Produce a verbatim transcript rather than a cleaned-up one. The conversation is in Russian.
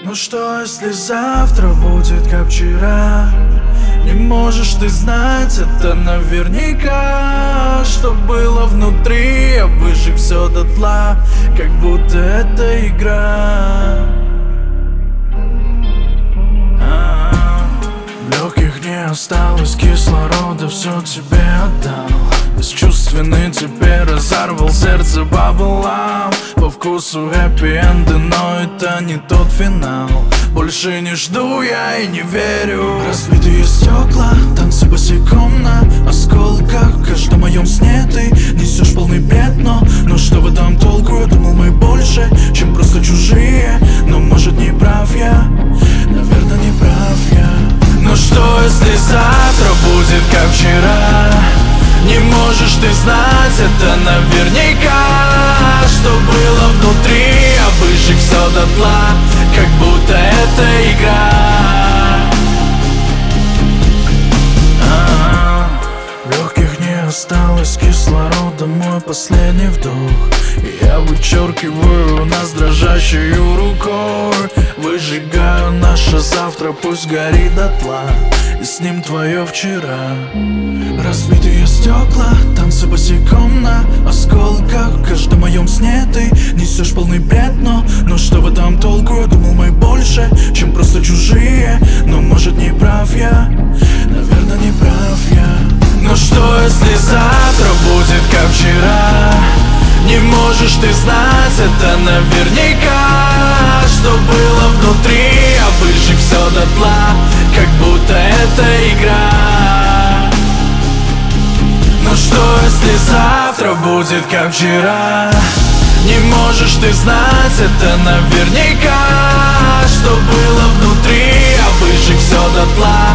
Ну что, если завтра будет как вчера? Не можешь ты знать это наверняка. Что было внутри, я выжег все дотла, как будто это игра. В легких не осталось кислорода, все тебе отдал. Бесчувственный теперь разорвал сердце пополам. По вкусу хэппи-энды, но это не тот финал. Больше не жду я и не верю. Разбитые стекла, танцы босиком на осколках. В каждом моем сне ты несешь полный бред, но Но что в этом толку? Я думал, мы больше, чем просто чужие. Но может не прав я, наверное не прав я. Но что если завтра будет как вчера? Не можешь ты знать это наверняка. Что было внутри, я выжег все дотла, как будто это игра. А-а-а. В легких не осталось кислорода, мой последний вдох. И я вычеркиваю нас дрожащую рукой. Выжигаю наше завтра, пусть горит дотла, и с ним твое вчера. Разбитые стекла, танцы босиком на осколках. В каждом моем сне ты несешь полный бред, но Но что в этом толку? Я думал, мы больше, чем просто чужие. Но может не прав я, наверное не прав я. Но что если завтра будет как вчера? Не можешь ты знать это наверняка. Что было внутри, я выжег все дотла, как будто это игра. Но что если завтра будет как вчера? Не можешь ты знать это наверняка. Что было внутри, я выжег все дотла,